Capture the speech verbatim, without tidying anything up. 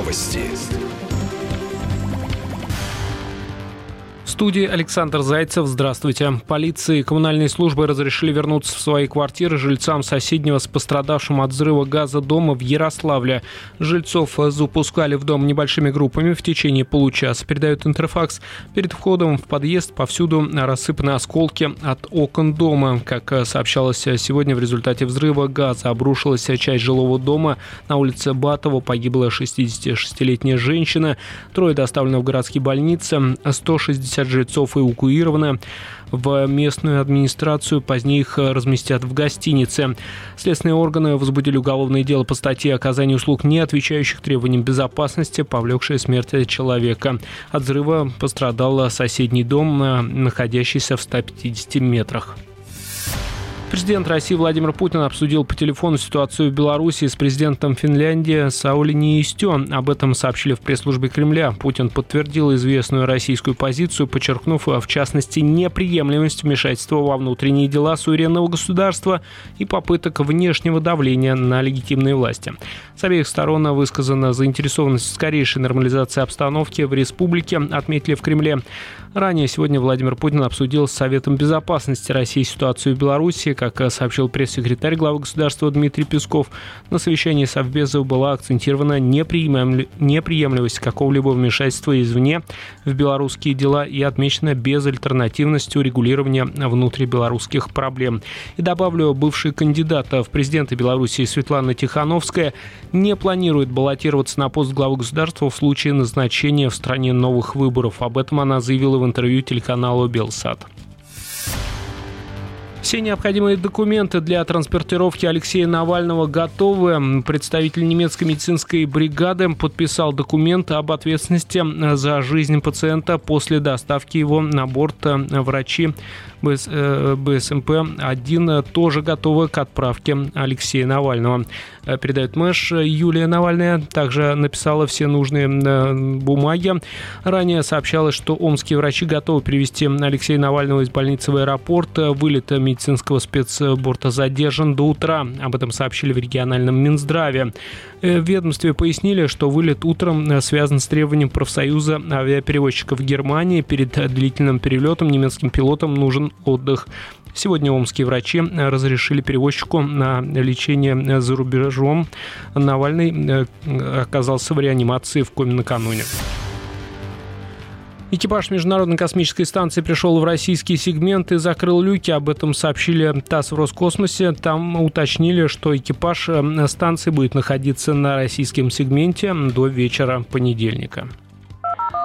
Новости. В студии Александр Зайцев. Здравствуйте. Полиция и коммунальные службы разрешили вернуться в свои квартиры жильцам соседнего с пострадавшим от взрыва газа дома в Ярославле. Жильцов запускали в дом небольшими группами в течение получаса, передает Интерфакс. Перед входом в подъезд повсюду рассыпаны осколки от окон дома. Как сообщалось сегодня, в результате взрыва газа обрушилась часть жилого дома. На улице Батова погибла шестидесятишестилетняя женщина. Трое доставлены в городские больницы. сто шестьдесят жильцов эвакуированы в местную администрацию. Позднее их разместят в гостинице. Следственные органы возбудили уголовное дело по статье «Оказание услуг, не отвечающих требованиям безопасности, повлекшее смерть человека». От взрыва пострадал соседний дом, находящийся в ста пятидесяти метрах. Президент России Владимир Путин обсудил по телефону ситуацию в Беларуси с президентом Финляндии Саули Ниинистё. Об этом сообщили в пресс-службе Кремля. Путин подтвердил известную российскую позицию, подчеркнув, в частности, неприемлемость вмешательства во внутренние дела суверенного государства и попыток внешнего давления на легитимные власти. С обеих сторон высказана заинтересованность в скорейшей нормализации обстановки в республике, отметили в Кремле. Ранее сегодня Владимир Путин обсудил с Советом безопасности России ситуацию в Беларуси. Как сообщил пресс-секретарь главы государства Дмитрий Песков, на совещании Совбеза была акцентирована неприемлемость какого-либо вмешательства извне в белорусские дела и отмечена безальтернативность урегулирования внутрибелорусских проблем. И добавлю, бывший кандидат в президенты Беларуси Светлана Тихановская не планирует баллотироваться на пост главы государства в случае назначения в стране новых выборов. Об этом она заявила в интервью телеканалу Белсат. Все необходимые документы для транспортировки Алексея Навального готовы. Представитель немецкой медицинской бригады подписал документ об ответственности за жизнь пациента после доставки его на борт. Врачи бэ эс эм пэ один тоже готовы к отправке Алексея Навального. Передает Мэш. Юлия Навальная также написала все нужные бумаги. Ранее сообщалось, что омские врачи готовы привезти Алексея Навального из больницы в аэропорт. Вылет медицинского спецборта задержан до утра. Об этом сообщили в региональном Минздраве. В ведомстве пояснили, что вылет утром связан с требованием профсоюза авиаперевозчиков Германии. Перед длительным перелетом немецким пилотам нужен отдых. Сегодня омские врачи разрешили перевозчику на лечение за рубежом. Навальный оказался в реанимации в коме накануне. Экипаж Международной космической станции пришел в российский сегмент и закрыл люки. Об этом сообщили ТАСС в Роскосмосе. Там уточнили, что экипаж станции будет находиться на российском сегменте до вечера понедельника.